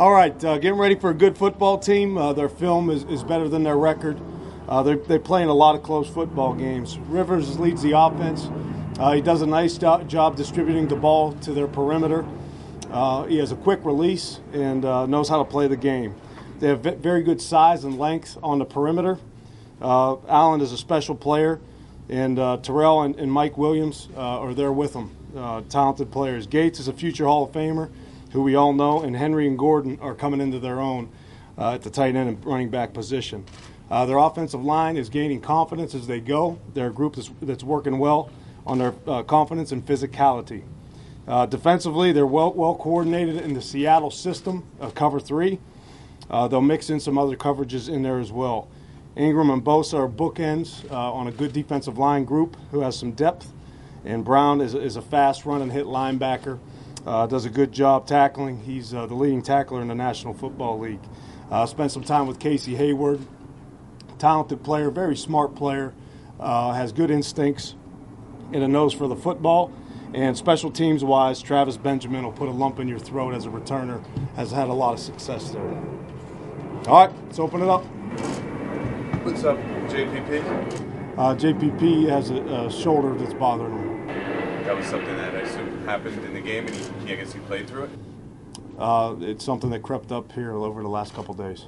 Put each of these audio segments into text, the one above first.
All right, getting ready for a good football team. Their film is better than their record. They're playing a lot of close football games. Rivers leads the offense. He does a nice job distributing the ball to their perimeter. He has a quick release and knows how to play the game. They have very good size and length on the perimeter. Allen is a special player, and Terrell and Mike Williams are there with him, talented players. Gates is a future Hall of Famer, who we all know, and Henry and Gordon are coming into their own at the tight end and running back position. Their offensive line is gaining confidence as they go. They're a group that's working well on their confidence and physicality. Defensively, they're well coordinated in the Seattle system of cover 3. They'll mix in some other coverages in there as well. Ingram and Bosa are bookends on a good defensive line group who has some depth. And Brown is a fast run and hit linebacker. Does a good job tackling. He's the leading tackler in the National Football League. Spent some time with Casey Hayward. Talented player, very smart player, has good instincts and a nose for the football. And special teams wise, Travis Benjamin will put a lump in your throat as a returner, has had a lot of success there. All right, let's open it up. What's up, JPP? JPP has a shoulder that's bothering him. That was something that I assume happened in the game, and I guess he played through it? It's something that crept up here over the last couple days.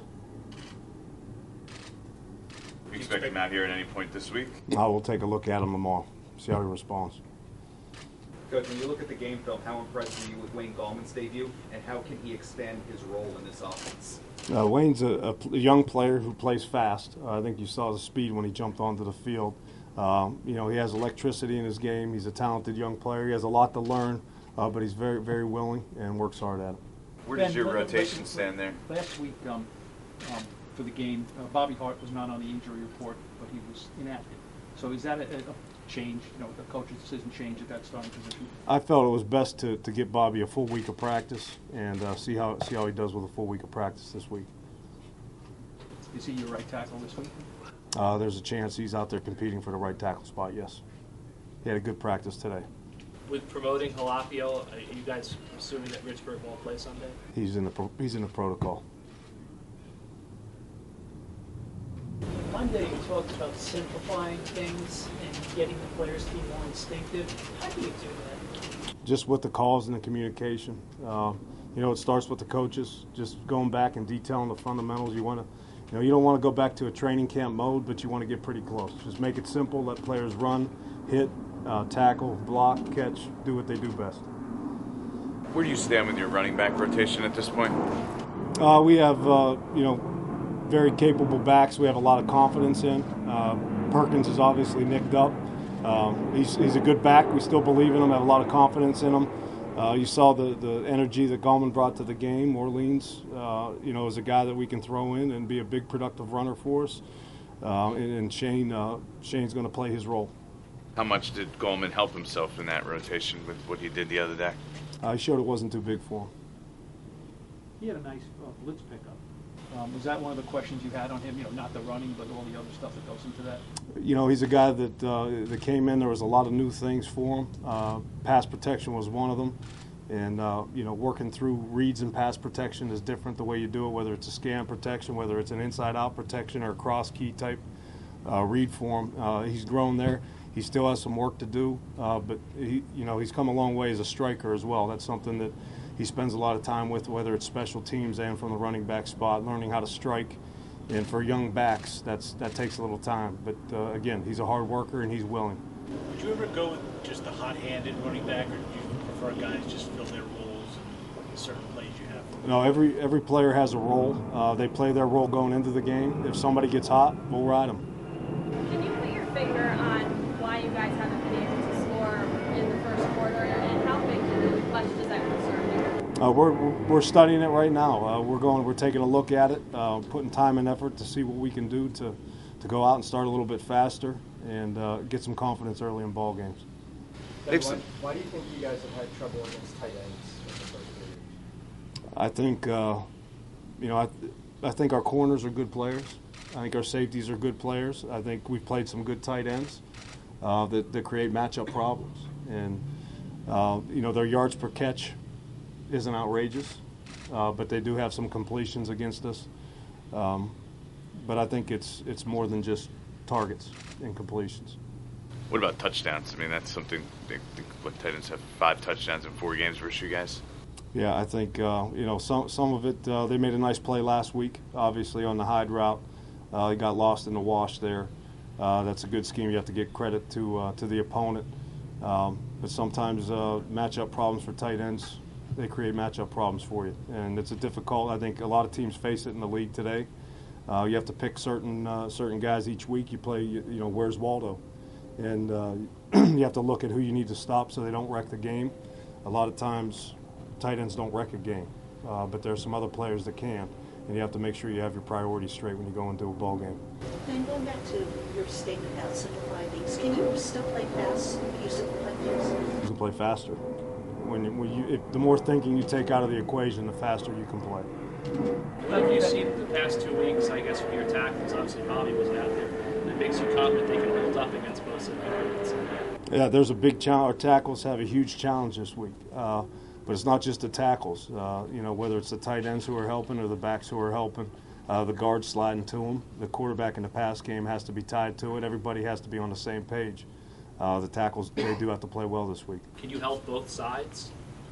You expect him out here at any point this week? I will take a look at him tomorrow, see how he responds. Coach, when you look at the game film, how impressed are you with Wayne Gallman's debut, and how can he expand his role in this offense? Wayne's a young player who plays fast. I think you saw the speed when he jumped onto the field. He has electricity in his game. He's a talented young player. He has a lot to learn, but he's very, very willing and works hard at it. Where does your rotation stand there? Last week for the game, Bobby Hart was not on the injury report, but he was inactive. So is that a change, the coach's decision change at that starting position? I felt it was best to get Bobby a full week of practice and see how he does with a full week of practice this week. Is he your right tackle this week? There's a chance he's out there competing for the right tackle spot, yes. He had a good practice today. With promoting Halapio, are you guys assuming that Richburg won't play Sunday? He's in the protocol. Monday you talked about simplifying things and getting the players to be more instinctive. How do you do that? Just with the calls and the communication. It starts with the coaches, just going back and detailing the fundamentals. You don't want to go back to a training camp mode, but you want to get pretty close. Just make it simple, let players run, hit, tackle, block, catch, do what they do best. Where do you stand with your running back rotation at this point? We have, very capable backs we have a lot of confidence in. Perkins is obviously nicked up. He's a good back. We still believe in him, have a lot of confidence in him. You saw the energy that Gallman brought to the game. Orleans, is a guy that we can throw in and be a big productive runner for us. And Shane's going to play his role. How much did Gallman help himself in that rotation with what he did the other day? He showed it wasn't too big for him. He had a nice blitz pickup. Was that one of the questions you had on him? Not the running, but all the other stuff that goes into that? He's a guy that came in. There was a lot of new things for him. Pass protection was one of them. And, working through reads and pass protection is different the way you do it, whether it's a scan protection, whether it's an inside-out protection or a cross-key type read for him. He's grown there. He still has some work to do, but he's come a long way as a striker as well. That's something that he spends a lot of time with, whether it's special teams and from the running back spot, learning how to strike. And for young backs, that takes a little time. But, again, he's a hard worker and he's willing. Would you ever go with just a hot-handed running back, or do you prefer guys just fill their roles in certain plays you have? No, every player has a role. They play their role going into the game. If somebody gets hot, we'll ride them. Can you put your finger on why you guys haven't been able to score in the first quarter, and how big does that concern you? We're studying it right now. We're taking a look at it, putting time and effort to see what we can do to go out and start a little bit faster and get some confidence early in ball games. Why do you think you guys have had trouble against tight ends in the first period? I think I think our corners are good players. I think our safeties are good players. I think we've played some good tight ends that create matchup problems. And their yards per catch isn't outrageous. but they do have some completions against us. But I think it's more than just targets and completions. What about touchdowns? I mean, that's something. What Titans have 5 touchdowns in 4 games versus you guys. Yeah, I think some of it. They made a nice play last week, obviously on the Hyde route. He got lost in the wash there. That's a good scheme. You have to get credit to the opponent. But sometimes matchup problems for tight ends, they create matchup problems for you, and it's a difficult. I think a lot of teams face it in the league today. You have to pick certain guys each week. You play, where's Waldo, and you have to look at who you need to stop so they don't wreck the game. A lot of times, tight ends don't wreck a game, but there are some other players that can, and you have to make sure you have your priorities straight when you go into a ball game. And going back to your statement about simplifying things, can you still play fast if you simplify things? You can play faster. The more thinking you take out of the equation, the faster you can play. What have you seen the past 2 weeks, I guess, from your tackles? Obviously, Bobby wasn't out there. It makes you confident they can hold up against both of them. Yeah, there's a big challenge. Our tackles have a huge challenge this week. But it's not just the tackles. Whether it's the tight ends who are helping or the backs who are helping, the guards sliding to them. The quarterback in the pass game has to be tied to it. Everybody has to be on the same page. The tackles, they do have to play well this week. Can you help both sides?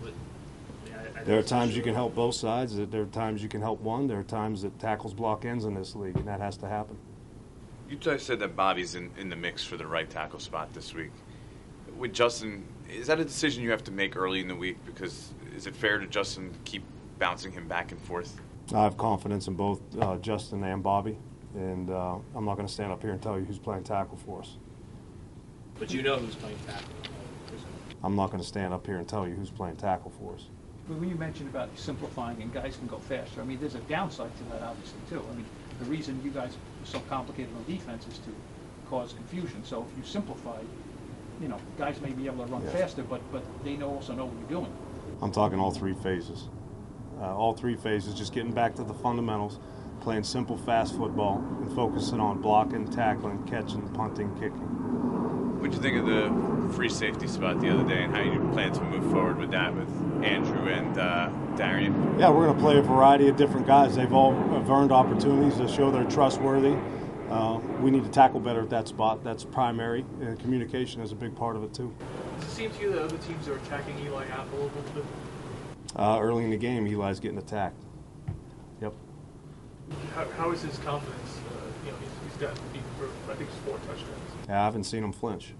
There are times you can help both sides. There are times you can help one. There are times that tackles block ends in this league, and that has to happen. You guys said that Bobby's in the mix for the right tackle spot this week. With Justin, is that a decision you have to make early in the week? Because is it fair to Justin to keep bouncing him back and forth? I have confidence in both Justin and Bobby, and I'm not going to stand up here and tell you who's playing tackle for us. But you know who's playing tackle. I'm not going to stand up here and tell you who's playing tackle for us. But when you mentioned about simplifying and guys can go faster, I mean, there's a downside to that, obviously, too. I mean, the reason you guys are so complicated on defense is to cause confusion. So if you simplify, guys may be able to run faster, but they also know what you're doing. I'm talking all 3 phases. All 3 phases, just getting back to the fundamentals, playing simple, fast football, and focusing on blocking, tackling, catching, punting, kicking. What did you think of the free safety spot the other day, and how you plan to move forward with that with Andrew and Darian? Yeah, we're going to play a variety of different guys. They've all earned opportunities to show they're trustworthy. We need to tackle better at that spot. That's primary, and communication is a big part of it, too. Does it seem to you that other teams are attacking Eli Apple a little bit? Early in the game, Eli's getting attacked. Yep. How is his confidence? He's got beaten for, I think, 4 touchdowns. I haven't seen him flinch.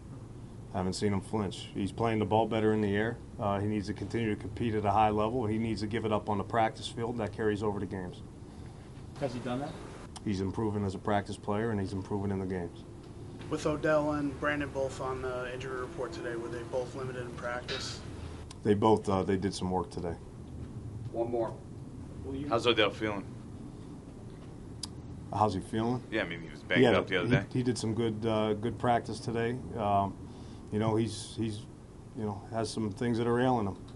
He's playing the ball better in the air. He needs to continue to compete at a high level. He needs to give it up on the practice field. That carries over to games. Has he done that? He's improving as a practice player, and he's improving in the games. With Odell and Brandon both on the injury report today, were they both limited in practice? They both they did some work today. One more. How's Odell feeling? How's he feeling? Yeah, I mean, he was banged up the other day. He did some good practice today. He's has some things that are ailing him.